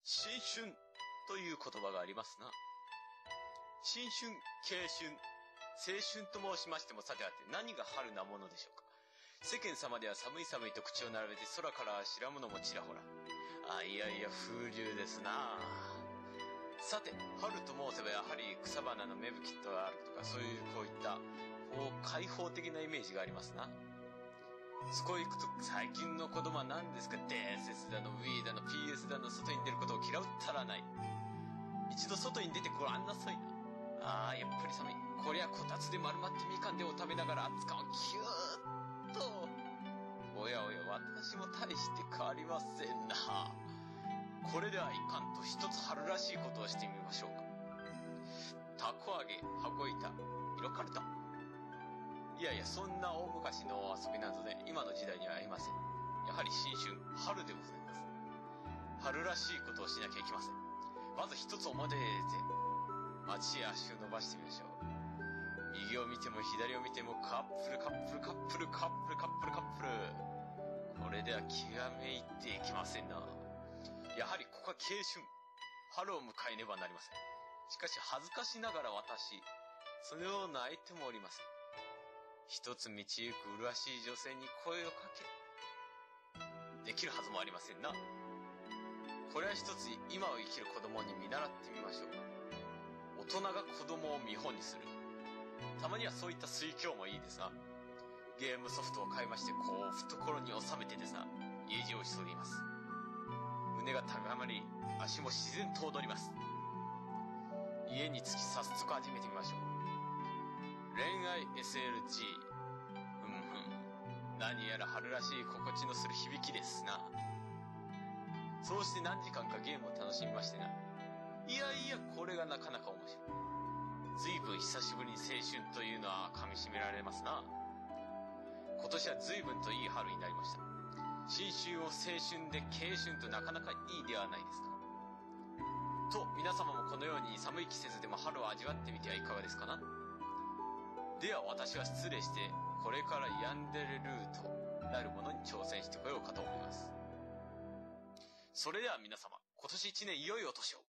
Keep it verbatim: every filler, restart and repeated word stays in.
新春という言葉がありますな。新春、慶春、青春と申しましてもさてあて何が春なものでしょうか。世間様では寒い寒いと口を並べて空から白物もちらほら。あ、いやいや風流ですな。さて、春と申せばやはり草花の芽吹きとあるとか、そういうこういったこう開放的なイメージがありますな。そこへ行くと最近の子供は何ですか、伝説だの Wii だの ピーエス だの外に出ることを嫌うったらない。一度外に出てごらんなさいな。ああ、やっぱり寒い。こりゃこたつで丸まってみかんでを食べながら熱燗をキューッと。おやおや、私も大して変わりませんな。これではいかんと一つ春らしいことをしてみましょうか。たこ揚げ、箱板、色かるた。いやいや、そんな大昔の遊びなどで今の時代にはありません。やはり新春、春でございます。春らしいことをしなきゃいけません。まず一つ表へ出て、街へ足を伸ばしてみましょう。右を見ても左を見てもカップルカップルカップルカップルカップルカップル。これでは気がめいっていきませんな。やはりここは慶春、春を迎えねばなりません。しかし恥ずかしながら私、そのような相手もおりません。一つ道行く麗しい女性に声をかけ、できるはずもありませんな。これは一つ今を生きる子供に見習ってみましょう。大人が子供を見本にする。たまにはそういった水郷もいいですな。ゲームソフトを買いまして、こう懐に収めてですな、家路を急ぎます。胸が高まり、足も自然と踊ります。家に着き早速始めてみましょう。恋愛 エスエルジー。ふんふん。何やら春らしい心地のする響きですな。そうして何時間かゲームを楽しみましてな。いやいや、これがなかなか面白い。随分久しぶりに青春というのは噛み締められますな。今年は随分といい春になりました。新春を青春で慶春となかなかいいではないですか。と、皆様もこのように寒い季節でも春を味わってみてはいかがですかな。では私は失礼して、これからヤンデレルートなるものに挑戦してこようかと思います。それでは皆様、今年一年良いお年を。